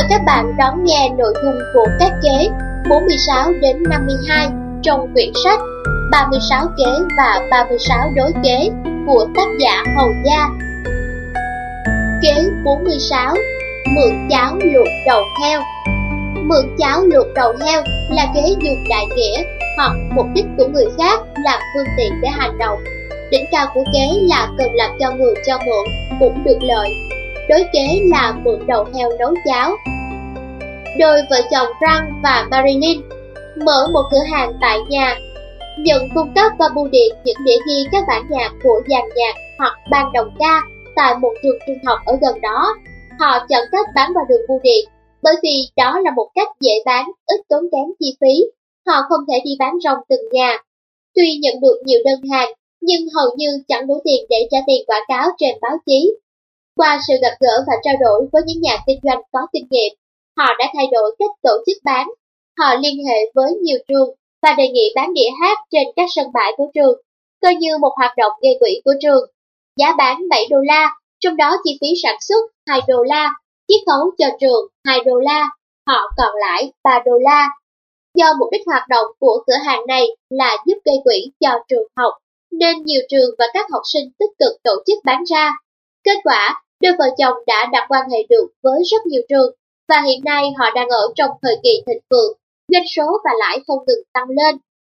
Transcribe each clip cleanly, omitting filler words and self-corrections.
các bạn đón nghe nội dung của các kế 46 đến 52 trong quyển sách 36 kế và 36 đối kế của tác giả Hầu Gia. Kế 46: Mượn cháo luộc đầu heo. Mượn cháo luộc đầu heo là kế dùng đại nghĩa hoặc mục đích của người khác làm phương tiện để hành động. Đỉnh cao của kế là cần làm cho người cho mượn cũng được lợi. Đối kế là mượn đầu heo nấu cháo. Đôi vợ chồng Frank và Marilyn mở một cửa hàng tại nhà, nhận cung cấp và bưu điện những đĩa ghi các bản nhạc của dàn nhạc hoặc ban đồng ca tại một trường trung học ở gần đó. Họ chọn cách bán qua đường bưu điện bởi vì đó là một cách dễ bán, ít tốn kém chi phí. Họ không thể đi bán rong từng nhà. Tuy nhận được nhiều đơn hàng, nhưng hầu như chẳng đủ tiền để trả tiền quảng cáo trên báo chí. Qua sự gặp gỡ và trao đổi với những nhà kinh doanh có kinh nghiệm, họ đã thay đổi cách tổ chức bán. Họ liên hệ với nhiều trường và đề nghị bán đĩa hát trên các sân bãi của trường, coi như một hoạt động gây quỹ của trường. Giá bán $7, trong đó chi phí sản xuất $2, chiết khấu cho trường $2, họ còn lãi $3. Do mục đích hoạt động của cửa hàng này là giúp gây quỹ cho trường học, nên nhiều trường và các học sinh tích cực tổ chức bán ra. Kết quả, đôi vợ chồng đã đặt quan hệ được với rất nhiều trường, và hiện nay họ đang ở trong thời kỳ thịnh vượng, doanh số và lãi không ngừng tăng lên.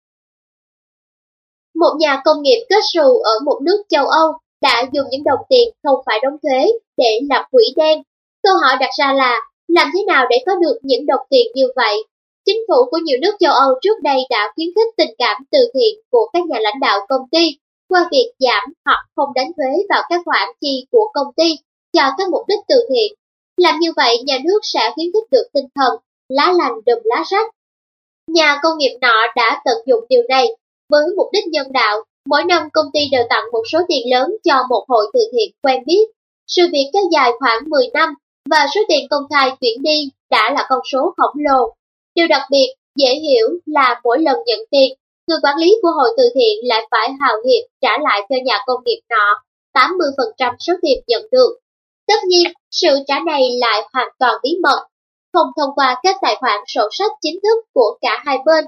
Một nhà công nghiệp kết xù ở một nước châu Âu đã dùng những đồng tiền không phải đóng thuế để lập quỹ đen. Câu hỏi đặt ra là, làm thế nào để có được những đồng tiền như vậy? Chính phủ của nhiều nước châu Âu trước đây đã khuyến khích tình cảm từ thiện của các nhà lãnh đạo công ty qua việc giảm hoặc không đánh thuế vào các khoản chi của công ty cho các mục đích từ thiện. Làm như vậy, nhà nước sẽ khuyến khích được tinh thần lá lành đùm lá rách. Nhà công nghiệp nọ đã tận dụng điều này với mục đích nhân đạo. Mỗi năm công ty đều tặng một số tiền lớn cho một hội từ thiện quen biết. Sự việc kéo dài khoảng 10 năm và số tiền công khai chuyển đi đã là con số khổng lồ. Điều đặc biệt, dễ hiểu là mỗi lần nhận tiền, người quản lý của hội từ thiện lại phải hào hiệp trả lại cho nhà công nghiệp nọ 80% số tiền nhận được. Tất nhiên, sự trả này lại hoàn toàn bí mật, không thông qua các tài khoản sổ sách chính thức của cả hai bên.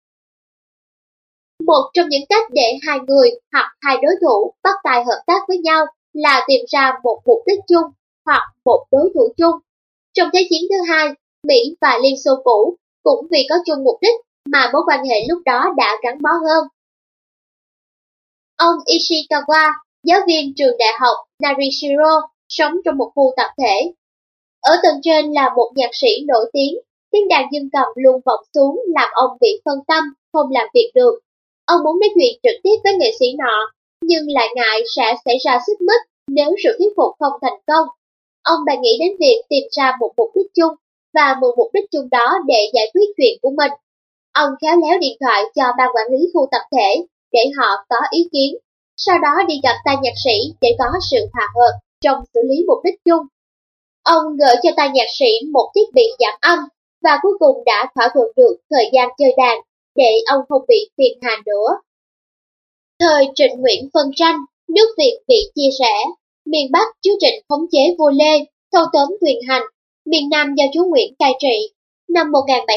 Một trong những cách để hai người hoặc hai đối thủ bắt tay hợp tác với nhau là tìm ra một mục đích chung hoặc một đối thủ chung. Trong Thế chiến thứ hai, Mỹ và Liên Xô cũ cũng vì có chung mục đích mà mối quan hệ lúc đó đã gắn bó hơn. Ông Ishikawa, giáo viên trường đại học Narishiro, sống trong một khu tập thể. Ở tầng trên là một nhạc sĩ nổi tiếng đàn dương cầm luôn vọng xuống làm ông bị phân tâm, không làm việc được. Ông muốn nói chuyện trực tiếp với nghệ sĩ nọ, nhưng lại ngại sẽ xảy ra xích mích nếu sự thuyết phục không thành công. Ông bèn nghĩ đến việc tìm ra một mục đích chung và mượn mục đích chung đó để giải quyết chuyện của mình. Ông khéo léo điện thoại cho ban quản lý khu tập thể để họ có ý kiến, sau đó đi gặp tay nhạc sĩ để có sự hòa hợp trong xử lý mục đích chung. Ông gửi cho tay nhạc sĩ một thiết bị giảm âm và cuối cùng đã thỏa thuận được thời gian chơi đàn để ông không bị phiền hà nữa. Thời Trịnh Nguyễn phân tranh, nước Việt bị chia rẽ, miền Bắc chúa Trịnh khống chế vua Lê, thâu tóm quyền hành, miền Nam do chúa Nguyễn cai trị. Năm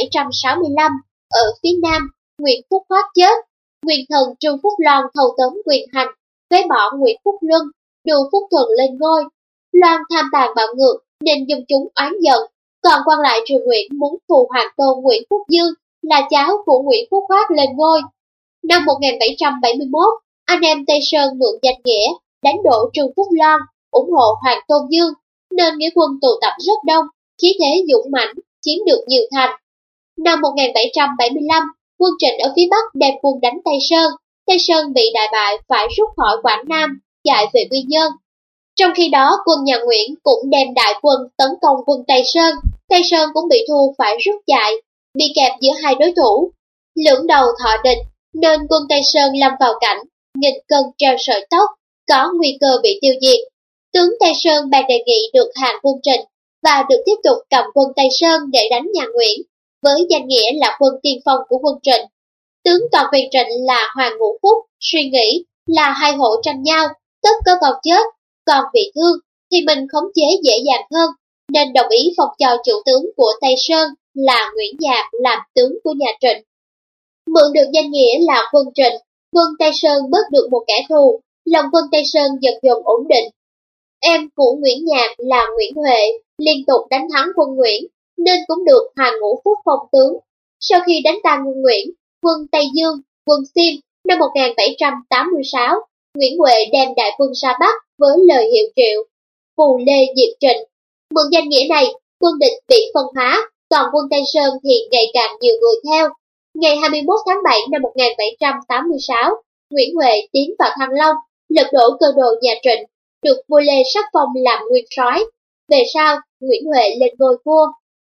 1765, ở phía Nam, Nguyễn Phúc Hoác chết, quyền thần Trương Phúc Loan thâu tóm quyền hành, phế bỏ Nguyễn Phúc Luân, đưa Phúc Thuận lên ngôi. Loan tham tàn bạo ngược nên dân chúng oán giận, còn quan lại triều Nguyễn muốn phù hoàng tôn Nguyễn Phúc Dương là cháu của Nguyễn Phúc Hoác lên ngôi. Năm 1771, anh em Tây Sơn mượn danh nghĩa đánh đổ Trương Phúc Loan, ủng hộ Hoàng Tôn Dương, nên nghĩa quân tụ tập rất đông, khí thế dũng mãnh, chiếm được nhiều thành. Năm 1775, quân Trịnh ở phía Bắc đem quân đánh Tây Sơn bị đại bại phải rút khỏi Quảng Nam, chạy về Quy Nhơn. Trong khi đó, quân nhà Nguyễn cũng đem đại quân tấn công quân Tây Sơn cũng bị thua phải rút chạy, bị kẹp giữa hai đối thủ. Lưỡng đầu thọ địch, nên quân Tây Sơn lâm vào cảnh nghìn cân treo sợi tóc, có nguy cơ bị tiêu diệt. Tướng Tây Sơn bèn đề nghị được hàng quân Trịnh và được tiếp tục cầm quân Tây Sơn để đánh nhà Nguyễn, với danh nghĩa là quân tiên phong của quân Trịnh. Tướng toàn quyền Trịnh là Hoàng Ngũ Phúc suy nghĩ là hai hộ tranh nhau, tất có con chết, còn bị thương thì mình khống chế dễ dàng hơn, nên đồng ý phong cho chủ tướng của Tây Sơn là Nguyễn Nhạc làm tướng của nhà Trịnh. Mượn được danh nghĩa là quân Trịnh, quân Tây Sơn bớt được một kẻ thù, lòng quân Tây Sơn dần dần ổn định. Em của Nguyễn Nhạc là Nguyễn Huệ liên tục đánh thắng quân Nguyễn, nên cũng được Hoàng Ngũ Phúc phong tướng. Sau khi đánh tan quân Nguyễn, quân Tây Dương, quân Xiêm năm 1786, Nguyễn Huệ đem đại quân ra Bắc với lời hiệu triệu, phù lê diệt Trịnh. Mượn danh nghĩa này, quân địch bị phân hóa, còn quân Tây Sơn thì ngày càng nhiều người theo. Ngày 21 tháng 7 năm 1786, Nguyễn Huệ tiến vào Thăng Long, lật đổ cơ đồ nhà Trịnh, được vua Lê sắc phong làm nguyên soái. Về sau, Nguyễn Huệ lên ngôi vua.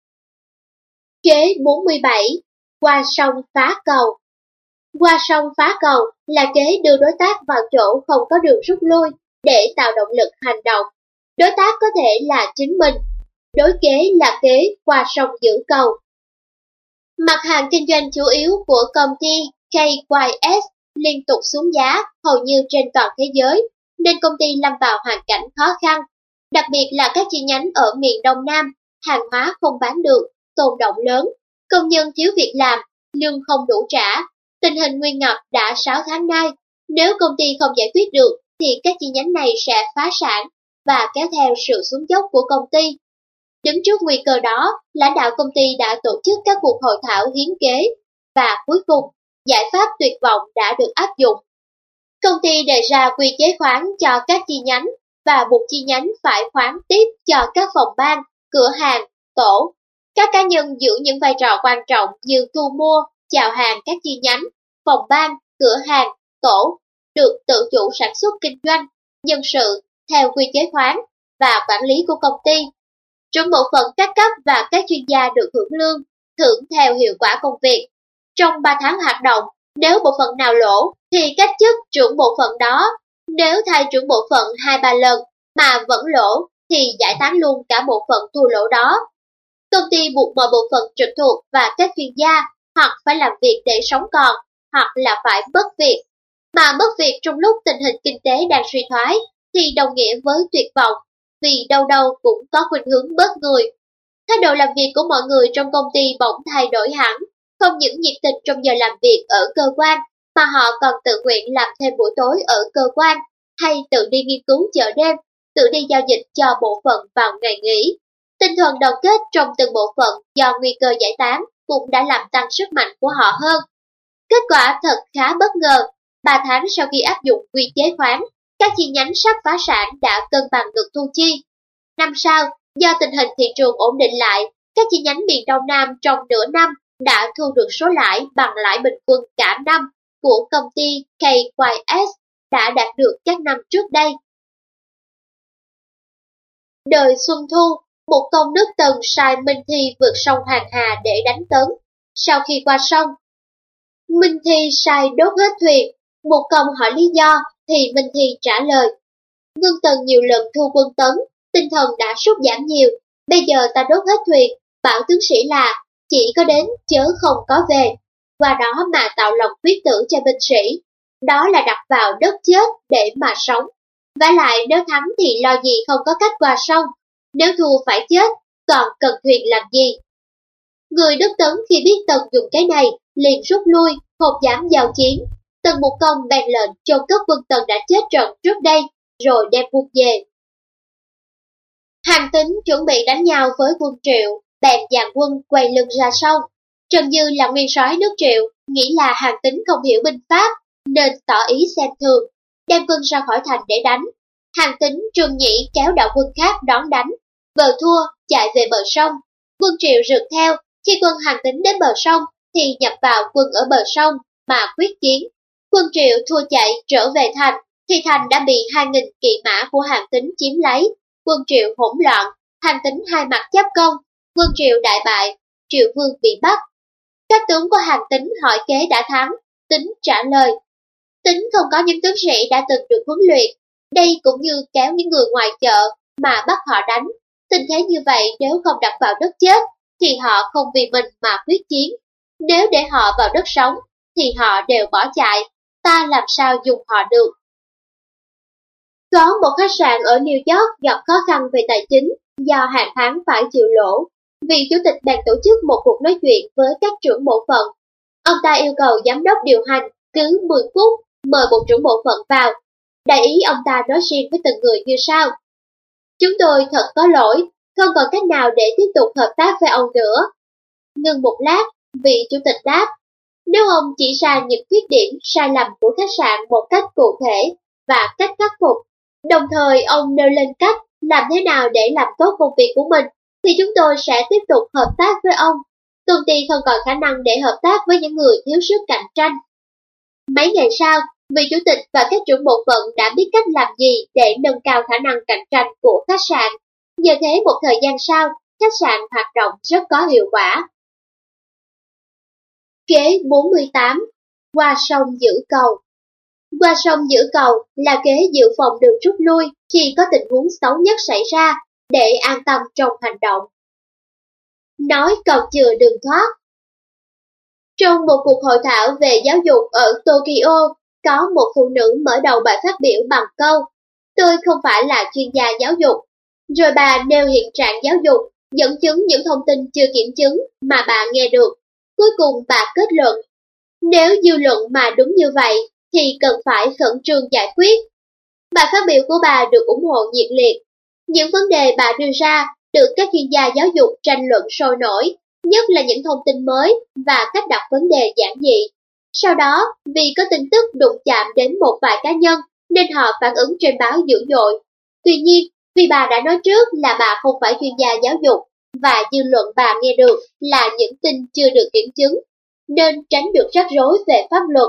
Kế 47. Qua sông phá cầu. Qua sông phá cầu là kế đưa đối tác vào chỗ không có đường rút lui để tạo động lực hành động. Đối tác có thể là chính mình. Đối kế là kế qua sông giữ cầu. Mặt hàng kinh doanh chủ yếu của công ty KYS liên tục xuống giá hầu như trên toàn thế giới, nên công ty lâm vào hoàn cảnh khó khăn. Đặc biệt là các chi nhánh ở miền Đông Nam, hàng hóa không bán được, tồn đọng lớn, công nhân thiếu việc làm, lương không đủ trả. Tình hình nguy ngập đã 6 tháng nay, nếu công ty không giải quyết được thì các chi nhánh này sẽ phá sản và kéo theo sự xuống dốc của công ty. Đứng trước nguy cơ đó, lãnh đạo công ty đã tổ chức các cuộc hội thảo hiến kế và cuối cùng, giải pháp tuyệt vọng đã được áp dụng. Công ty đề ra quy chế khoán cho các chi nhánh và buộc chi nhánh phải khoán tiếp cho các phòng ban, cửa hàng, tổ. Các cá nhân giữ những vai trò quan trọng như thu mua, chào hàng các chi nhánh, phòng ban, cửa hàng, tổ, được tự chủ sản xuất kinh doanh, nhân sự, theo quy chế khoán và quản lý của công ty. Trưởng bộ phận các cấp và các chuyên gia được hưởng lương, thưởng theo hiệu quả công việc. Trong 3 tháng hoạt động, nếu bộ phận nào lỗ thì cách chức trưởng bộ phận đó. Nếu thay trưởng bộ phận 2-3 lần mà vẫn lỗ thì giải tán luôn cả bộ phận thua lỗ đó. Công ty buộc mọi bộ phận trực thuộc và các chuyên gia hoặc phải làm việc để sống còn, hoặc là phải mất việc. Mà mất việc trong lúc tình hình kinh tế đang suy thoái thì đồng nghĩa với tuyệt vọng, vì đâu đâu cũng có khuynh hướng bớt người. Thái độ làm việc của mọi người trong công ty bỗng thay đổi hẳn, không những nhiệt tình trong giờ làm việc ở cơ quan, mà họ còn tự nguyện làm thêm buổi tối ở cơ quan, hay tự đi nghiên cứu chợ đêm, tự đi giao dịch cho bộ phận vào ngày nghỉ. Tinh thần đoàn kết trong từng bộ phận do nguy cơ giải tán cũng đã làm tăng sức mạnh của họ hơn. Kết quả thật khá bất ngờ, 3 tháng sau khi áp dụng quy chế khoán, các chi nhánh sắp phá sản đã cân bằng được thu chi. Năm sau, do tình hình thị trường ổn định lại, các chi nhánh miền Đông Nam trong nửa năm đã thu được số lãi bằng lãi bình quân cả năm của công ty KYS đã đạt được các năm trước đây. Đời Xuân Thu, một công nước Tần sai Minh Thi vượt sông Hoàng Hà để đánh Tấn. Sau khi qua sông, Minh Thi sai đốt hết thuyền. Một công hỏi lý do thì Minh Thi trả lời: Vương Tần nhiều lần thu quân Tấn, tinh thần đã sút giảm nhiều. Bây giờ ta đốt hết thuyền, bảo tướng sĩ là chỉ có đến chớ không có về. Qua đó mà tạo lòng quyết tử cho binh sĩ. Đó là đặt vào đất chết để mà sống. Vả lại nếu thắng thì lo gì không có cách qua sông. Nếu thua phải chết, còn cần thuyền làm gì? Người đất Tấn khi biết Tần dùng cái này, liền rút lui, không dám giao chiến. Tần Mục Công bèn lệnh chôn cất quân Tần đã chết trận trước đây, rồi đem quân về. Hàn Tín chuẩn bị đánh nhau với quân Triệu, bèn dàn quân quay lưng ra sông. Trần Dư là nguyên soái nước Triệu, nghĩ là Hàn Tín không hiểu binh pháp, nên tỏ ý xem thường, đem quân ra khỏi thành để đánh. Hàn Tín, Trương Nhĩ kéo đạo quân khác đón đánh, vờ thua chạy về bờ sông. Quân Triệu rượt theo, khi quân Hàn Tín đến bờ sông thì nhập vào quân ở bờ sông mà quyết chiến. Quân Triệu thua chạy trở về thành, thì thành đã bị 2.000 kỵ mã của Hàn Tín chiếm lấy. Quân Triệu hỗn loạn, Hàn Tín hai mặt giáp công, quân Triệu đại bại, Triệu Vương bị bắt. Các tướng của Hàn Tín hỏi kế đã thắng, Tín trả lời: Tín không có những tướng sĩ đã từng được huấn luyện, đây cũng như kéo những người ngoài chợ mà bắt họ đánh. Tình thế như vậy nếu không đặt vào đất chết thì họ không vì mình mà quyết chiến. Nếu để họ vào đất sống thì họ đều bỏ chạy, ta làm sao dùng họ được. Có một khách sạn ở New York gặp khó khăn về tài chính do hàng tháng phải chịu lỗ. Vị chủ tịch bèn tổ chức một cuộc nói chuyện với các trưởng bộ phận. Ông ta yêu cầu giám đốc điều hành cứ 10 phút mời một trưởng bộ phận vào. Đại ý ông ta nói riêng với từng người như sau: Chúng tôi thật có lỗi, không còn cách nào để tiếp tục hợp tác với ông nữa. Ngừng một lát, vị chủ tịch đáp: Nếu ông chỉ ra những khuyết điểm sai lầm của khách sạn một cách cụ thể và cách khắc phục, đồng thời ông nêu lên cách làm thế nào để làm tốt công việc của mình, thì chúng tôi sẽ tiếp tục hợp tác với ông. Công ty không còn khả năng để hợp tác với những người thiếu sức cạnh tranh. Mấy ngày sau, vị chủ tịch và các trưởng bộ phận đã biết cách làm gì để nâng cao khả năng cạnh tranh của khách sạn. Nhờ thế một thời gian sau, khách sạn hoạt động rất có hiệu quả. Kế 48. Qua sông giữ cầu. Qua sông giữ cầu là kế dự phòng đường rút lui khi có tình huống xấu nhất xảy ra để an tâm trong hành động. Nói cầu chừa đường thoát. Trong một cuộc hội thảo về giáo dục ở Tokyo, có một phụ nữ mở đầu bài phát biểu bằng câu: Tôi không phải là chuyên gia giáo dục. Rồi bà nêu hiện trạng giáo dục, dẫn chứng những thông tin chưa kiểm chứng mà bà nghe được. Cuối cùng bà kết luận: Nếu dư luận mà đúng như vậy, thì cần phải khẩn trương giải quyết. Bài phát biểu của bà được ủng hộ nhiệt liệt. Những vấn đề bà đưa ra được các chuyên gia giáo dục tranh luận sôi nổi, nhất là những thông tin mới và cách đặt vấn đề giản dị. Sau đó, vì có tin tức đụng chạm đến một vài cá nhân, nên họ phản ứng trên báo dữ dội. Tuy nhiên, vì bà đã nói trước là bà không phải chuyên gia giáo dục, và dư luận bà nghe được là những tin chưa được kiểm chứng, nên tránh được rắc rối về pháp luật.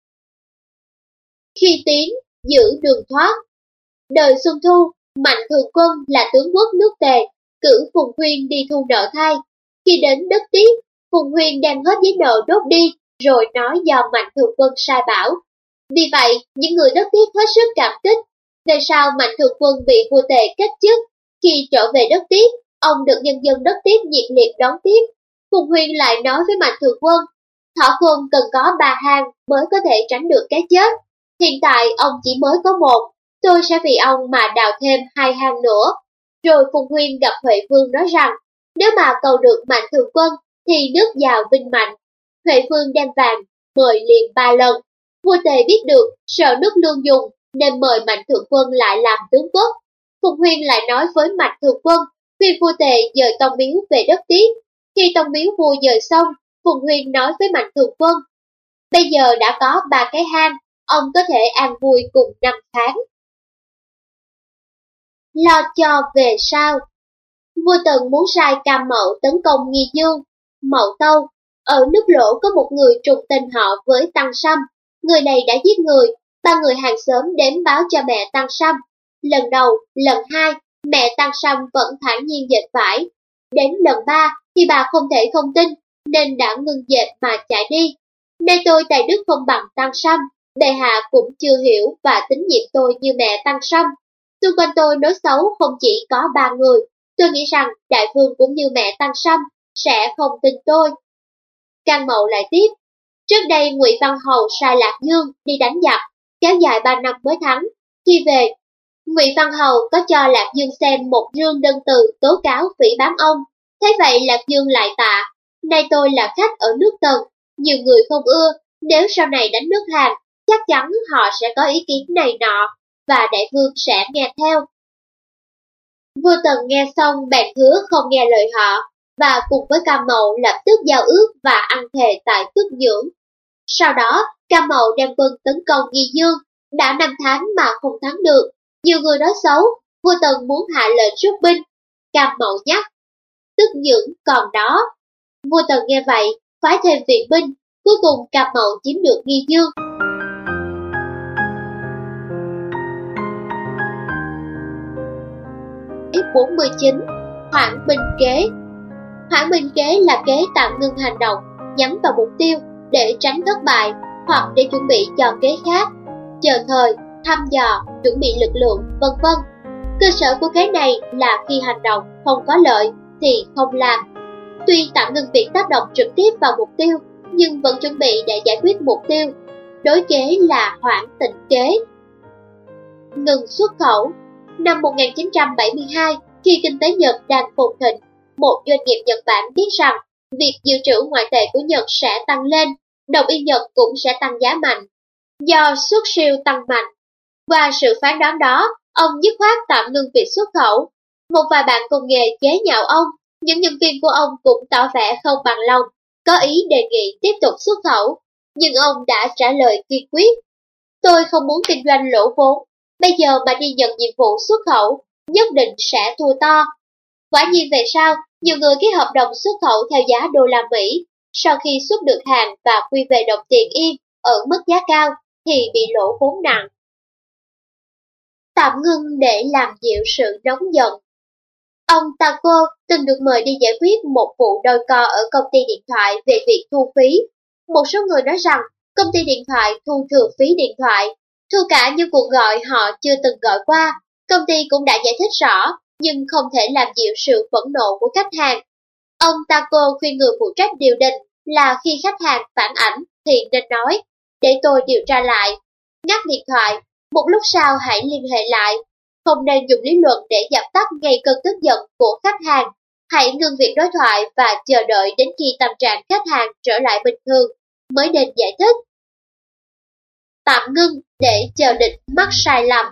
Khi tiến, giữ đường thoát. Đời Xuân Thu, Mạnh Thường Quân là tướng quốc nước Tề, cử Phùng Huyên đi thu nợ thay. Khi đến đất Tiết, Phùng Huyên đem hết giấy nợ đốt đi, rồi nói do Mạnh Thường Quân sai bảo. Vì vậy, những người đất Tiết hết sức cảm kích. Về sau Mạnh Thường Quân bị vua Tề cách chức. Khi trở về đất Tiết, ông được nhân dân đất Tiết nhiệt liệt đón tiếp. Phùng Huyên lại nói với Mạnh Thường Quân: Thọ Quân cần có 3 hang mới có thể tránh được cái chết. Hiện tại ông chỉ mới có 1, tôi sẽ vì ông mà đào thêm 2 hang nữa. Rồi Phùng Huyên gặp Huệ Vương nói rằng, nếu mà cầu được Mạnh Thường Quân thì nước giàu vinh mạnh. Huệ Vương đem vàng, mời liền 3 lần. Vua Tề biết được, sợ nước lương dùng, nên mời Mạnh Thường Quân lại làm tướng quốc. Phùng Huyên lại nói với Mạnh Thường Quân, khuyên vua Tề dời tông miếu về đất Tiết. Khi tông miếu vua dời xong, Phùng Huyên nói với Mạnh Thường Quân: Bây giờ đã có 3 cái hang, ông có thể an vui cùng 5 tháng. Lo cho về sau. Vua Tần muốn sai Cam Mậu tấn công Nghi Dương, Mậu Tâu. Ở nước Lỗ có một người trùng tên họ với Tăng Sâm. Người này đã giết người. 3 người hàng xóm đến báo cho mẹ Tăng Sâm. Lần đầu, lần 2, mẹ Tăng Sâm vẫn thản nhiên dệt vải. Đến lần 3 thì bà không thể không tin, nên đã ngưng dệt mà chạy đi. Nay tôi tài đức không bằng Tăng Sâm, bệ hạ cũng chưa hiểu và tín nhiệm tôi như mẹ Tăng Sâm. Xung quanh tôi nói xấu không chỉ có 3 người, tôi nghĩ rằng đại vương cũng như mẹ Tăng Sâm sẽ không tin tôi. Cang Mậu lại tiếp: Trước đây Ngụy Văn Hầu sai Lạc Dương đi đánh giặc, kéo dài 3 năm mới thắng. Khi về, Ngụy Văn Hầu có cho Lạc Dương xem một rương đơn từ tố cáo phỉ báng ông. Thế vậy Lạc Dương lại tạ: Nay tôi là khách ở nước Tần, nhiều người không ưa, nếu sau này đánh nước Hàn, chắc chắn họ sẽ có ý kiến này nọ, và đại vương sẽ nghe theo. Vua Tần nghe xong bèn hứa không nghe lời họ, và cùng với Cam Mậu lập tức giao ước và ăn thề tại Tức Nhưỡng. Sau đó, Cam Mậu đem quân tấn công Nghi Dương, đã 5 tháng mà không thắng được. Nhiều người nói xấu, vua Tần muốn hạ lệnh rút binh. Cam Mậu nhắc: Tức Nhưỡng còn đó. Vua Tần nghe vậy, phái thêm viện binh, cuối cùng Cam Mậu chiếm được Nghi Dương. F49. Hoãn binh kế. Hoãn binh kế là kế tạm ngưng hành động, nhắm vào mục tiêu để tránh thất bại hoặc để chuẩn bị cho kế khác, chờ thời, thăm dò, chuẩn bị lực lượng, vân vân. Cơ sở của kế này là khi hành động không có lợi thì không làm. Tuy tạm ngưng việc tác động trực tiếp vào mục tiêu, nhưng vẫn chuẩn bị để giải quyết mục tiêu. Đối kế là hoãn tịnh kế. Ngừng xuất khẩu. Năm 1972, Khi kinh tế Nhật đang phồn thịnh, một doanh nghiệp Nhật Bản biết rằng việc dự trữ ngoại tệ của Nhật sẽ tăng lên, đồng yên Nhật cũng sẽ tăng giá mạnh. Do xuất siêu tăng mạnh, qua sự phán đoán đó, ông dứt khoát tạm ngưng việc xuất khẩu. Một vài bạn cùng nghề chế nhạo ông, những nhân viên của ông cũng tỏ vẻ không bằng lòng, có ý đề nghị tiếp tục xuất khẩu, nhưng ông đã trả lời kiên quyết. Tôi không muốn kinh doanh lỗ vốn, bây giờ mà đi nhận nhiệm vụ xuất khẩu, nhất định sẽ thua to. Quả nhiên về sau, nhiều người ký hợp đồng xuất khẩu theo giá đô la Mỹ, sau khi xuất được hàng và quy về đồng tiền yên ở mức giá cao thì bị lỗ vốn nặng. Tạm ngưng để làm dịu sự nóng giận. Ông Tako từng được mời đi giải quyết một vụ đôi co ở công ty điện thoại về việc thu phí. Một số người nói rằng công ty điện thoại thu thừa phí điện thoại, thu cả những cuộc gọi họ chưa từng gọi qua. Công ty cũng đã giải thích rõ, nhưng không thể làm dịu sự phẫn nộ của khách hàng. Ông Tako khuyên người phụ trách điều đình là khi khách hàng phản ảnh thì nên nói, để tôi điều tra lại. Ngắt điện thoại, một lúc sau hãy liên hệ lại. Không nên dùng lý luận để dập tắt ngay cơn tức giận của khách hàng. Hãy ngưng việc đối thoại và chờ đợi đến khi tâm trạng khách hàng trở lại bình thường mới nên giải thích. Tạm ngưng để chờ địch mắc sai lầm.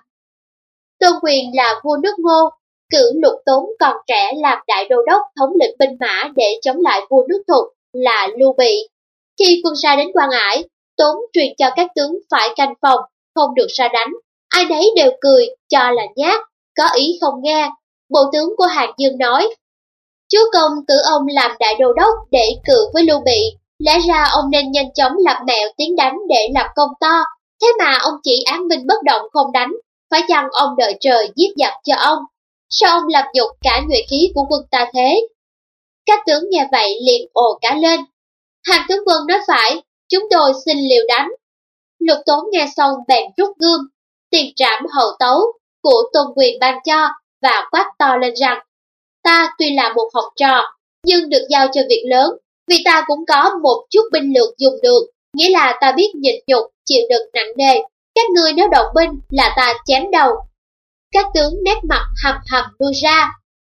Tôn Quyền là vua nước Ngô, cử Lục Tốn còn trẻ làm đại đô đốc thống lĩnh binh mã để chống lại vua nước Thục là Lưu Bị. Khi quân sai đến Quan Ải, Tốn truyền cho các tướng phải canh phòng, không được ra đánh. Ai nấy đều cười, cho là nhát, có ý không nghe. Bộ tướng của Hàn Dương nói, chúa công cử ông làm đại đô đốc để cự với Lưu Bị, lẽ ra ông nên nhanh chóng lập mẹo tiến đánh để lập công to, thế mà ông chỉ án binh bất động không đánh, phải chăng ông đợi trời giết giặc cho ông? Sao ông làm nhục cả nhuệ khí của quân ta thế? Các tướng nghe vậy liền ồ cả lên. Hàn tướng quân nói phải, chúng tôi xin liều đánh. Lục Tốn nghe xong bèn rút gươm, tiền trảm hậu tấu của Tôn Quyền ban cho và quát to lên rằng, ta tuy là một học trò, nhưng được giao cho việc lớn, vì ta cũng có một chút binh lược dùng được, nghĩa là ta biết nhịn nhục, chịu đựng nặng nề. Các ngươi nếu động binh là ta chém đầu. Các tướng nét mặt hầm hầm lui ra.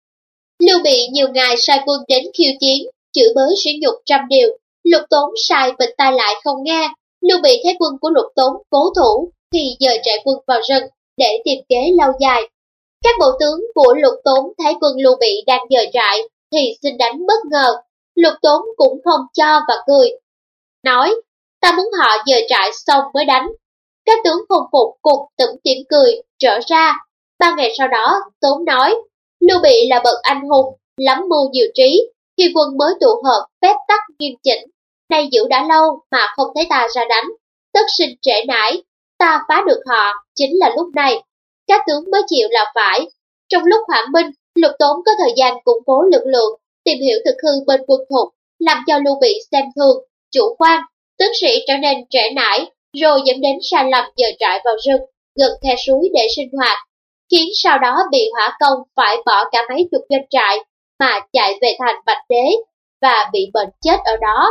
Lưu Bị nhiều ngày sai quân đến khiêu chiến, chửi bới sỉ nhục trăm điều. Lục Tốn sai bịt tai lại không nghe. Lưu Bị thấy quân của Lục Tốn cố thủ thì dời trại quân vào rừng để tìm kế lâu dài. Các bộ tướng của Lục Tốn thấy quân Lưu Bị đang dời trại thì xin đánh bất ngờ. Lục Tốn cũng không cho và cười, nói, ta muốn họ dời trại xong mới đánh. Các tướng không phục cùng tủm tỉm cười, trở ra. 3 ngày sau đó, Tốn nói, Lưu Bị là bậc anh hùng, lắm mưu nhiều trí, khi quân mới tụ hợp phép tắc nghiêm chỉnh. Nay giữ đã lâu mà không thấy ta ra đánh, tất sinh trễ nải, ta phá được họ, chính là lúc này. Các tướng mới chịu là phải. Trong lúc hoãn binh, Lục Tốn có thời gian củng cố lực lượng, tìm hiểu thực hư bên quân Thục, làm cho Lưu Bị xem thường, chủ quan, tướng sĩ trở nên trễ nải, rồi dẫn đến sai lầm dời trại vào rừng, gần khe suối để sinh hoạt, khiến sau đó bị hỏa công phải bỏ cả mấy chục doanh trại mà chạy về thành Bạch Đế và bị bệnh chết ở đó.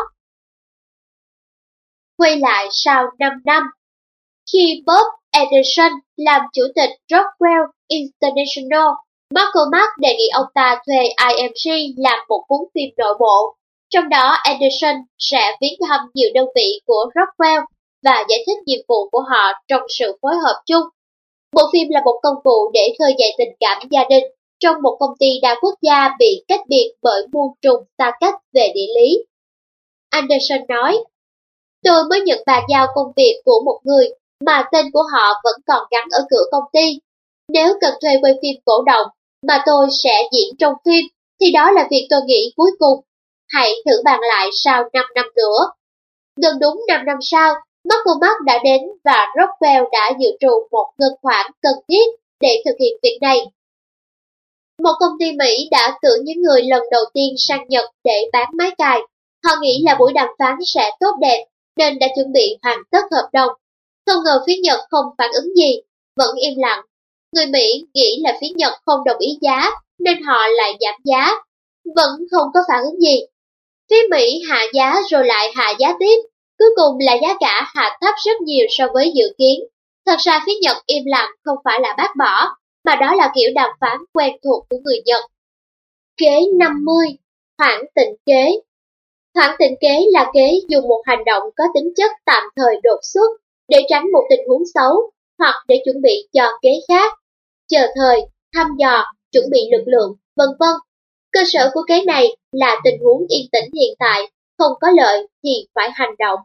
Quay lại sau 5 năm, khi Bob Anderson làm chủ tịch Rockwell International, McCormack đề nghị ông ta thuê IMG làm một cuốn phim nội bộ. Trong đó Anderson sẽ viếng thăm nhiều đơn vị của Rockwell và giải thích nhiệm vụ của họ trong sự phối hợp chung. Bộ phim là một công cụ để khơi dậy tình cảm gia đình trong một công ty đa quốc gia bị cách biệt bởi muôn trùng xa cách về địa lý. Anderson nói, tôi mới nhận bàn giao công việc của một người mà tên của họ vẫn còn gắn ở cửa công ty. Nếu cần thuê quay phim cổ động mà tôi sẽ diễn trong phim, thì đó là việc tôi nghĩ cuối cùng. Hãy thử bàn lại sau 5 năm nữa. Gần đúng 5 năm sau, McCormack đã đến và Rockwell đã dự trù một ngân khoản cần thiết để thực hiện việc này. Một công ty Mỹ đã cử những người lần đầu tiên sang Nhật để bán máy cài. Họ nghĩ là buổi đàm phán sẽ tốt đẹp nên đã chuẩn bị hoàn tất hợp đồng. Không ngờ phía Nhật không phản ứng gì, vẫn im lặng. Người Mỹ nghĩ là phía Nhật không đồng ý giá nên họ lại giảm giá, vẫn không có phản ứng gì. Phía Mỹ hạ giá rồi lại hạ giá tiếp, cuối cùng là giá cả hạ thấp rất nhiều so với dự kiến. Thật ra phía Nhật im lặng không phải là bác bỏ, mà đó là kiểu đàm phán quen thuộc của người Nhật. Kế 50. Hoãn tịnh kế. Hoãn tịnh kế là kế dùng một hành động có tính chất tạm thời đột xuất để tránh một tình huống xấu hoặc để chuẩn bị cho kế khác, chờ thời, thăm dò, chuẩn bị lực lượng, vân vân. Cơ sở của kế này là tình huống yên tĩnh hiện tại, không có lợi thì phải hành động.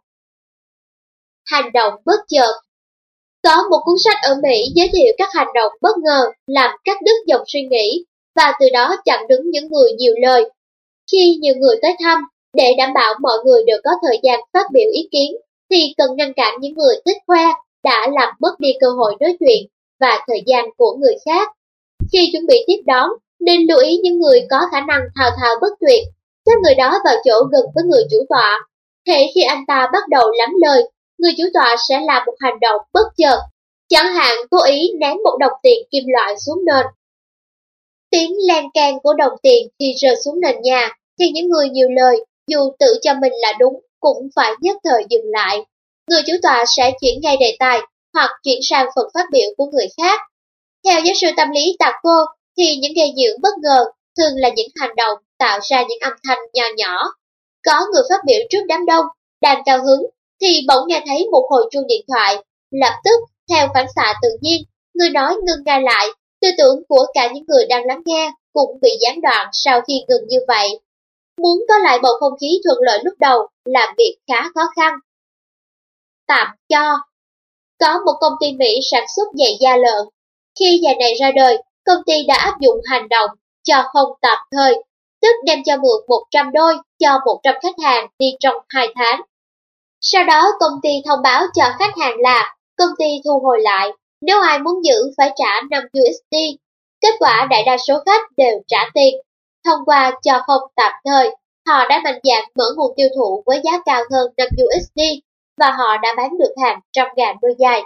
Hành động bất chợt. Có một cuốn sách ở Mỹ giới thiệu các hành động bất ngờ làm cắt đứt dòng suy nghĩ và từ đó chặn đứng những người nhiều lời. Khi nhiều người tới thăm, để đảm bảo mọi người đều có thời gian phát biểu ý kiến, thì cần ngăn cản những người thích khoe đã làm mất đi cơ hội nói chuyện và thời gian của người khác. Khi chuẩn bị tiếp đón, nên lưu ý những người có khả năng thao thao bất tuyệt, xếp người đó vào chỗ gần với người chủ tọa. Hễ khi anh ta bắt đầu lắm lời, người chủ tọa sẽ làm một hành động bất chợt, chẳng hạn cố ý ném một đồng tiền kim loại xuống nền. Tiếng len keng của đồng tiền khi rơi xuống nền nhà, thì những người nhiều lời, dù tự cho mình là đúng, cũng phải nhất thời dừng lại. Người chủ tọa sẽ chuyển ngay đề tài hoặc chuyển sang phần phát biểu của người khác. Theo giáo sư tâm lý Taco, thì những gây nhiễu bất ngờ thường là những hành động tạo ra những âm thanh nho nhỏ. Có người phát biểu trước đám đông, đang cao hứng, thì bỗng nghe thấy một hồi chuông điện thoại. Lập tức, theo phản xạ tự nhiên, người nói ngưng ngay lại, tư tưởng của cả những người đang lắng nghe cũng bị gián đoạn sau khi ngừng như vậy. Muốn có lại bầu không khí thuận lợi lúc đầu là việc khá khó khăn. Tạm cho. Có một công ty Mỹ sản xuất giày da lợn. Khi giày này ra đời, công ty đã áp dụng hành động cho không tạm thời, tức đem cho mượn 100 đôi cho 100 khách hàng đi trong 2 tháng. Sau đó công ty thông báo cho khách hàng là công ty thu hồi lại, nếu ai muốn giữ phải trả 5 USD. Kết quả đại đa số khách đều trả tiền. Thông qua cho không tạm thời, họ đã mạnh dạn mở nguồn tiêu thụ với giá cao hơn 5 USD và họ đã bán được hàng trăm ngàn đôi giày.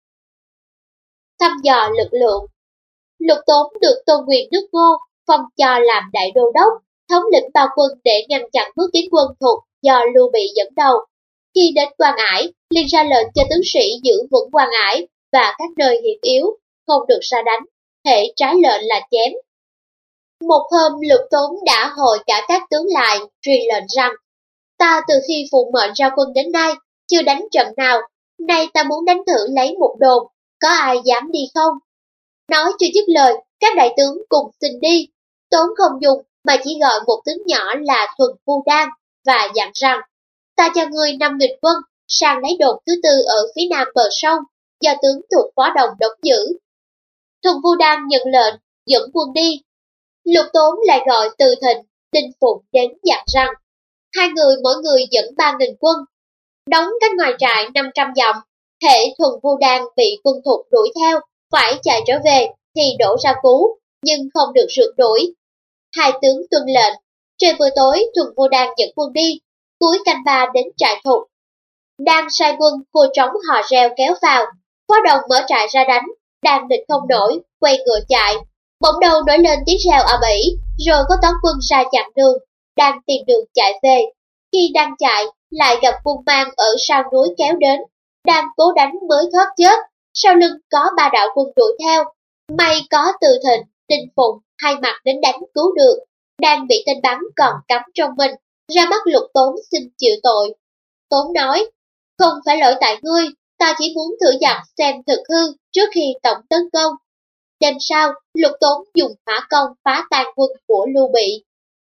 Thăm dò lực lượng. Lục Tốn được Tôn Quyền nước Ngô phong cho làm đại đô đốc, thống lĩnh bao quân để ngăn chặn bước tiến quân Thục do Lưu Bị dẫn đầu. Khi đến Quan Ải, liền ra lệnh cho tướng sĩ giữ vững Quan Ải và các nơi hiểm yếu, không được ra đánh, hễ trái lệnh là chém. Một hôm Lục Tốn đã hội cả các tướng lại, truyền lệnh rằng: ta từ khi phụ mệnh ra quân đến nay, chưa đánh trận nào, nay ta muốn đánh thử lấy một đồn, có ai dám đi không? Nói chưa dứt lời, các đại tướng cùng xin đi. Tốn không dùng mà chỉ gọi một tướng nhỏ là Thuần Vu Đan và dặn rằng: ta cho ngươi 5.000 quân sang lấy đồn thứ tư ở phía nam bờ sông, do tướng thuộc Phó Đồng đóng giữ. Thuần Vu Đan nhận lệnh, dẫn quân đi. Lục Tốn lại gọi Từ Thịnh, Đinh Phụng đến dặn rằng: hai người mỗi người dẫn 3.000 quân, đóng cách ngoài trại 500 dặm. Hễ Thuần Vu Đan bị quân Thục đuổi theo, phải chạy trở về thì đổ ra cứu, nhưng không được rượt đuổi. Hai tướng tuân lệnh. Trời vừa tối, Thuần Vu Đan dẫn quân đi, cuối canh ba đến trại Thục. Đang sai quân khua trống hò reo kéo vào, Phó Đồng mở trại ra đánh, đang địch không nổi, quay ngựa chạy. Bỗng đầu nổi lên tiếng reo ầm ĩ, rồi có toán quân ra chặn đường, đang tìm đường chạy về. Khi đang chạy, lại gặp quân mang ở sau núi kéo đến, đang cố đánh mới thoát chết. Sau lưng có 3 đạo quân đuổi theo. May có Từ Thịnh, Đinh Phụng hai mặt đến đánh cứu được, đang bị tên bắn còn cắm trong mình, ra mắt Lục Tốn xin chịu tội. Tốn nói: không phải lỗi tại ngươi, ta chỉ muốn thử dặn xem thực hư trước khi tổng tấn công. Đêm sau, Lục Tốn dùng hỏa công phá tan quân của Lưu Bị.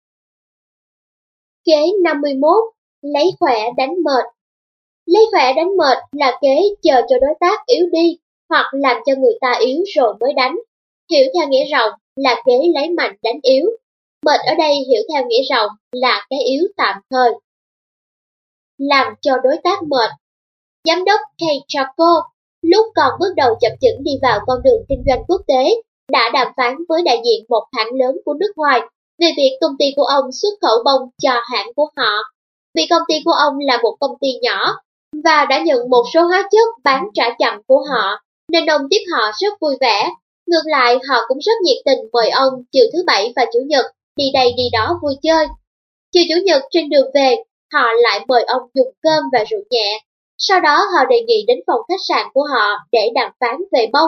Kế 51. Lấy khỏe đánh mệt. Lấy khỏe đánh mệt là kế chờ cho đối tác yếu đi, hoặc làm cho người ta yếu rồi mới đánh. Hiểu theo nghĩa rộng là kế lấy mạnh đánh yếu. Mệt ở đây hiểu theo nghĩa rộng là cái yếu tạm thời. Làm cho đối tác mệt. Giám đốc Kate Charco, lúc còn bước đầu chập chững đi vào con đường kinh doanh quốc tế, đã đàm phán với đại diện một hãng lớn của nước ngoài về việc công ty của ông xuất khẩu bông cho hãng của họ. Vì công ty của ông là một công ty nhỏ và đã nhận một số hóa chất bán trả chậm của họ, nên ông tiếp họ rất vui vẻ. Ngược lại, họ cũng rất nhiệt tình mời ông chiều thứ Bảy và Chủ nhật đi đây đi đó vui chơi. Chiều Chủ nhật trên đường về, họ lại mời ông dùng cơm và rượu nhẹ. Sau đó họ đề nghị đến phòng khách sạn của họ để đàm phán về bông,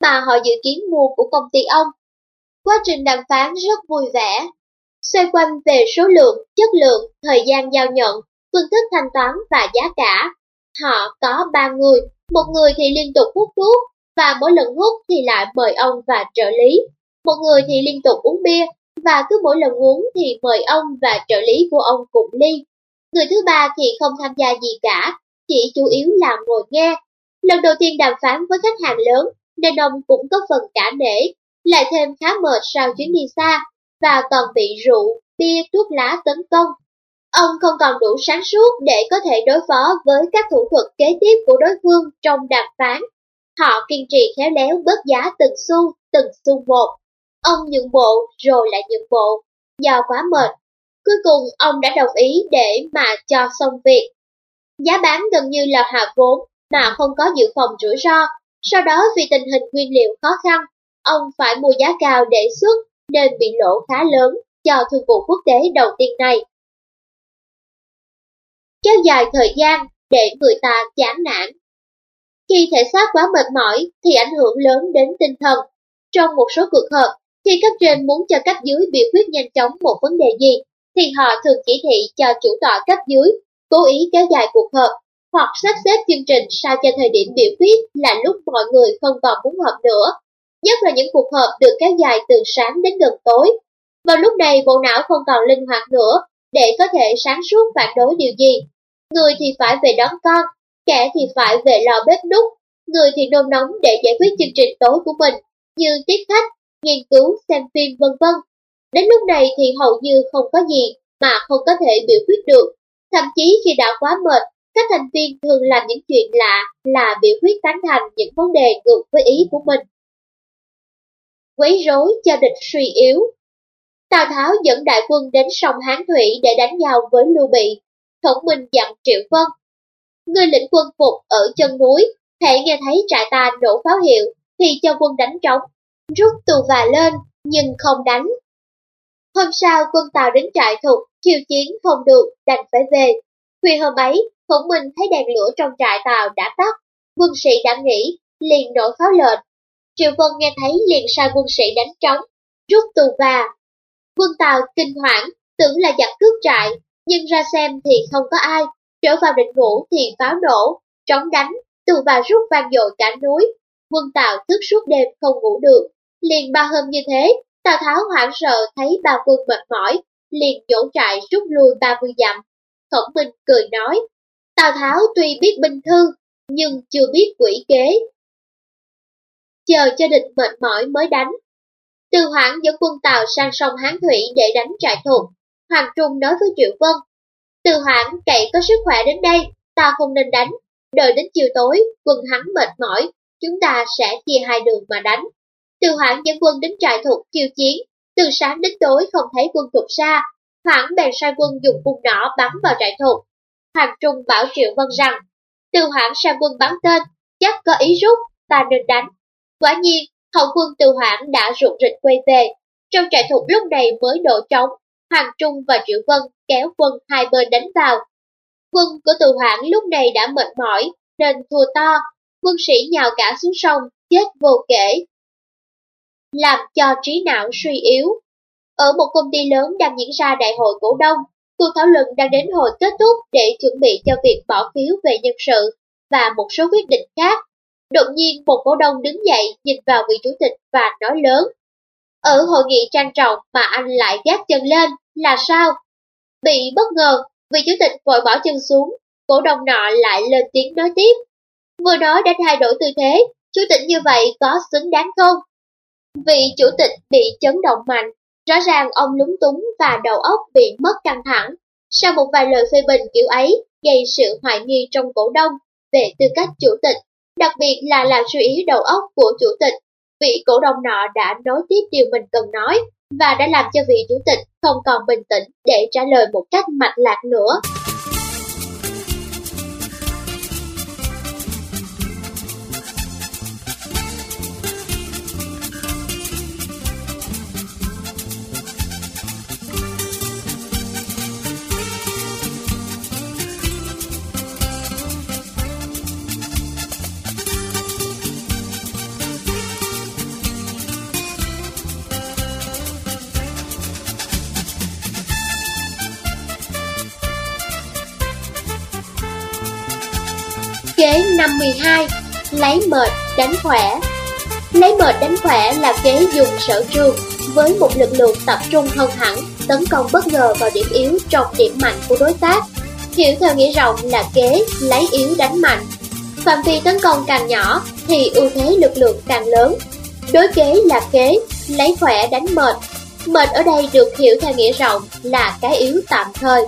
mà họ dự kiến mua của công ty ông. Quá trình đàm phán rất vui vẻ, xoay quanh về số lượng, chất lượng, thời gian giao nhận, phương thức thanh toán và giá cả. Họ có 3 người, một người thì liên tục hút thuốc, và mỗi lần hút thì lại mời ông và trợ lý. Một người thì liên tục uống bia, và cứ mỗi lần uống thì mời ông và trợ lý của ông cùng ly. Người thứ ba thì không tham gia gì cả, chỉ chủ yếu là ngồi nghe. Lần đầu tiên đàm phán với khách hàng lớn, nên ông cũng có phần cả nể, lại thêm khá mệt sau chuyến đi xa, và còn bị rượu, bia, thuốc lá tấn công. Ông không còn đủ sáng suốt để có thể đối phó với các thủ thuật kế tiếp của đối phương trong đàm phán. Họ kiên trì khéo léo bớt giá từng xu một. Ông nhượng bộ rồi lại nhượng bộ, do quá mệt. Cuối cùng ông đã đồng ý để mà cho xong việc. Giá bán gần như là hạ vốn mà không có dự phòng rủi ro. Sau đó vì tình hình nguyên liệu khó khăn, ông phải mua giá cao để xuất nên bị lỗ khá lớn cho thương vụ quốc tế đầu tiên này. Kéo dài thời gian để người ta chán nản. Khi thể xác quá mệt mỏi thì ảnh hưởng lớn đến tinh thần. Trong một số cuộc họp, khi cấp trên muốn cho cấp dưới biểu quyết nhanh chóng một vấn đề gì, thì họ thường chỉ thị cho chủ tọa cấp dưới cố ý kéo dài cuộc họp, hoặc sắp xếp chương trình sao cho thời điểm biểu quyết là lúc mọi người không còn muốn họp nữa. Nhất là những cuộc họp được kéo dài từ sáng đến gần tối. Vào lúc này bộ não không còn linh hoạt nữa để có thể sáng suốt phản đối điều gì. Người thì phải về đón con, kẻ thì phải về lò bếp núc, người thì nôn nóng để giải quyết chương trình tối của mình, như tiếp khách, nghiên cứu, xem phim vân vân. Đến lúc này thì hầu như không có gì mà không có thể biểu quyết được. Thậm chí khi đã quá mệt, các thành viên thường làm những chuyện lạ là biểu quyết tán thành những vấn đề ngược với ý của mình. Quấy rối cho địch suy yếu. Tào Tháo dẫn đại quân đến sông Hán Thủy để đánh nhau với Lưu Bị. Khổng Minh dặn Triệu Vân: người lĩnh quân phục ở chân núi, hễ nghe thấy trại ta nổ pháo hiệu thì cho quân đánh trống, rút tù và lên nhưng không đánh. Hôm sau quân Tào đến trại Thục, khiêu chiến không được, đành phải về. Khuya hôm ấy, Khổng Minh thấy đèn lửa trong trại Tào đã tắt, quân sĩ đã nghỉ, liền nổi pháo lệnh. Triệu Vân nghe thấy liền sai quân sĩ đánh trống, rút tù và. Quân Tào kinh hoảng, tưởng là giặc cướp trại, nhưng ra xem thì không có ai. Trở vào định ngủ thì pháo nổ, trống đánh, tù và rút vang dội cả núi. Quân Tào thức suốt đêm không ngủ được. Liền 3 hôm như thế, Tào Tháo hoảng sợ thấy ba quân mệt mỏi, liền dỗ trại rút lui 30 dặm. Khổng Minh cười nói: Tào Tháo tuy biết binh thư, nhưng chưa biết quỷ kế. Chờ cho địch mệt mỏi mới đánh. Từ Hoảng dẫn quân Tào sang sông Hán Thủy để đánh trại Thục. Hoàng Trung nói với Triệu Vân: Từ Hoảng cậy có sức khỏe đến đây, ta không nên đánh. Đợi đến chiều tối, quân hắn mệt mỏi, chúng ta sẽ chia hai đường mà đánh. Từ Hoảng dẫn quân đến trại Thục khiêu chiến. Từ sáng đến tối không thấy quân Thục xa, Hoảng bèn sai quân dùng cung nỏ bắn vào trại Thục. Hoàng Trung bảo Triệu Vân rằng: Từ Hoảng sai quân bắn tên, chắc có ý rút, ta nên đánh. Quả nhiên, hậu quân Từ Hoảng đã rụt rịch quay về. Trong trại Thục lúc này mới nổ trống, Hoàng Trung và Triệu Vân kéo quân hai bên đánh vào. Quân của Từ Hoảng lúc này đã mệt mỏi nên thua to, quân sĩ nhào cả xuống sông, chết vô kể, làm cho trí não suy yếu. Ở một công ty lớn đang diễn ra đại hội cổ đông, cuộc thảo luận đang đến hồi kết thúc để chuẩn bị cho việc bỏ phiếu về nhân sự và một số quyết định khác. Đột nhiên một cổ đông đứng dậy nhìn vào vị chủ tịch và nói lớn: Ở hội nghị trang trọng mà anh lại gác chân lên, là sao? Bị bất ngờ, vị chủ tịch vội bỏ chân xuống, cổ đông nọ lại lên tiếng nói tiếp: Vừa nói đã thay đổi tư thế, chủ tịch như vậy có xứng đáng không? Vị chủ tịch bị chấn động mạnh, rõ ràng ông lúng túng và đầu óc bị mất căng thẳng. Sau một vài lời phê bình kiểu ấy, gây sự hoài nghi trong cổ đông về tư cách chủ tịch, đặc biệt là làm suy yếu đầu óc của chủ tịch. Vị cổ đông nọ đã nói tiếp điều mình cần nói và đã làm cho vị chủ tịch không còn bình tĩnh để trả lời một cách mạch lạc nữa. Kế 52. Lấy mệt đánh khỏe. Lấy mệt đánh khỏe là kế dùng sở trường với một lực lượng tập trung hơn hẳn, tấn công bất ngờ vào điểm yếu trong điểm mạnh của đối tác. Hiểu theo nghĩa rộng là kế lấy yếu đánh mạnh. Phạm vi tấn công càng nhỏ thì ưu thế lực lượng càng lớn. Đối kế là kế lấy khỏe đánh mệt. Mệt ở đây được hiểu theo nghĩa rộng là cái yếu tạm thời.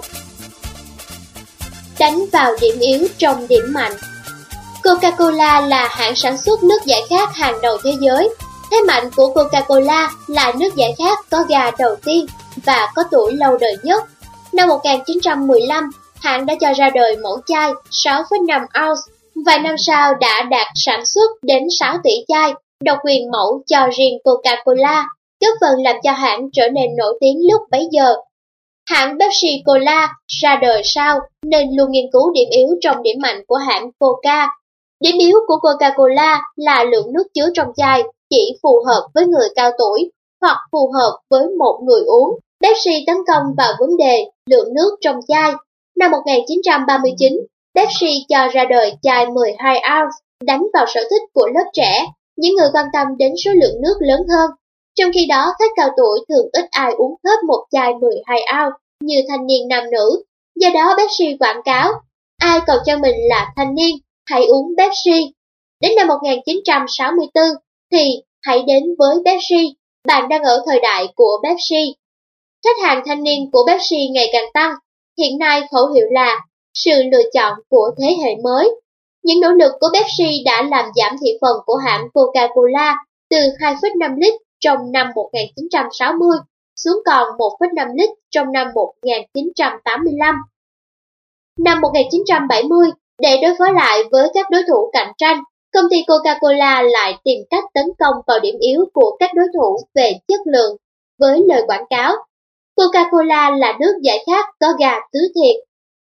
Đánh vào điểm yếu trong điểm mạnh. Coca-Cola là hãng sản xuất nước giải khát hàng đầu thế giới. Thế mạnh của Coca-Cola là nước giải khát có ga đầu tiên và có tuổi lâu đời nhất. Năm 1915, hãng đã cho ra đời mẫu chai 6,5 ounce. Vài năm sau đã đạt sản xuất đến 6 tỷ chai, độc quyền mẫu cho riêng Coca-Cola, góp phần làm cho hãng trở nên nổi tiếng lúc bấy giờ. Hãng Pepsi Cola ra đời sau nên luôn nghiên cứu điểm yếu trong điểm mạnh của hãng Coca. Điểm yếu của Coca-Cola là lượng nước chứa trong chai chỉ phù hợp với người cao tuổi hoặc phù hợp với một người uống. Pepsi tấn công vào vấn đề lượng nước trong chai. Năm 1939, Pepsi cho ra đời chai 12 ounce, đánh vào sở thích của lớp trẻ, những người quan tâm đến số lượng nước lớn hơn. Trong khi đó, khách cao tuổi thường ít ai uống hết một chai 12 ounce như thanh niên nam nữ. Do đó Pepsi quảng cáo, ai cầu cho mình là thanh niên, hãy uống Pepsi. Đến năm 1964 thì hãy đến với Pepsi, bạn đang ở thời đại của Pepsi. Khách hàng thanh niên của Pepsi ngày càng tăng, hiện nay khẩu hiệu là sự lựa chọn của thế hệ mới. Những nỗ lực của Pepsi đã làm giảm thị phần của hãng Coca-Cola từ 2,5 lít trong năm 1960 xuống còn 1,5 lít trong năm 1985. Năm 1970, để đối phó lại với các đối thủ cạnh tranh, công ty Coca-Cola lại tìm cách tấn công vào điểm yếu của các đối thủ về chất lượng với lời quảng cáo Coca-Cola là nước giải khát có ga tứ thiệt.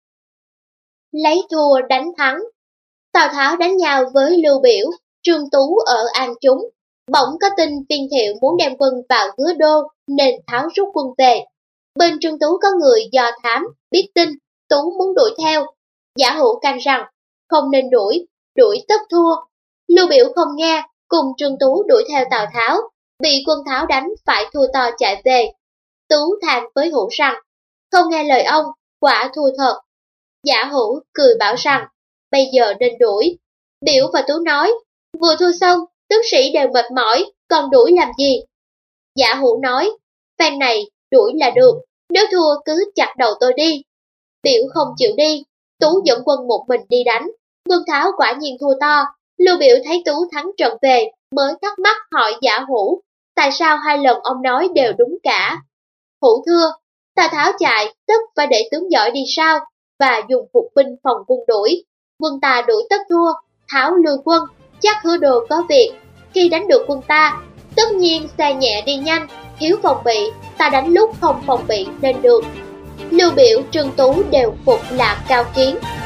Lấy thua đánh thắng. Tào Tháo đánh nhau với Lưu Biểu, Trương Tú ở An Chúng. Bỗng có tin Viên Thiệu muốn đem quân vào Hứa Đô nên Tháo rút quân về. Bên Trương Tú có người do thám, biết tin, Tú muốn đuổi theo. Giả Hữu can rằng, không nên đuổi tất thua. Lưu Biểu không nghe, cùng Trương Tú đuổi theo Tào Tháo, bị quân Tháo đánh phải thua to chạy về. Tú than với Hữu rằng, không nghe lời ông, quả thua thật. Giả Hữu cười bảo rằng, bây giờ nên đuổi. Biểu và Tú nói, vừa thua xong, tướng sĩ đều mệt mỏi, còn đuổi làm gì? Giả Hữu nói, phen này đuổi là được, nếu thua cứ chặt đầu tôi đi. Biểu không chịu đi, Tú dẫn quân một mình đi đánh. Quân Tháo quả nhiên thua to. Lưu Biểu thấy Tú thắng trận về, mới thắc mắc hỏi Giả Hữu, tại sao hai lần ông nói đều đúng cả? Hữu thưa, Tào Tháo chạy, tất phải để tướng giỏi đi sau, và dùng phục binh phòng quân đuổi. Quân ta đuổi tất thua, Tháo lui quân, chắc Hứa Đô có việc. Khi đánh được quân ta, tất nhiên xe nhẹ đi nhanh, thiếu phòng bị, ta đánh lúc không phòng bị nên được. Lưu Biểu, Trương Tú đều phục Lạc Cao Kiến.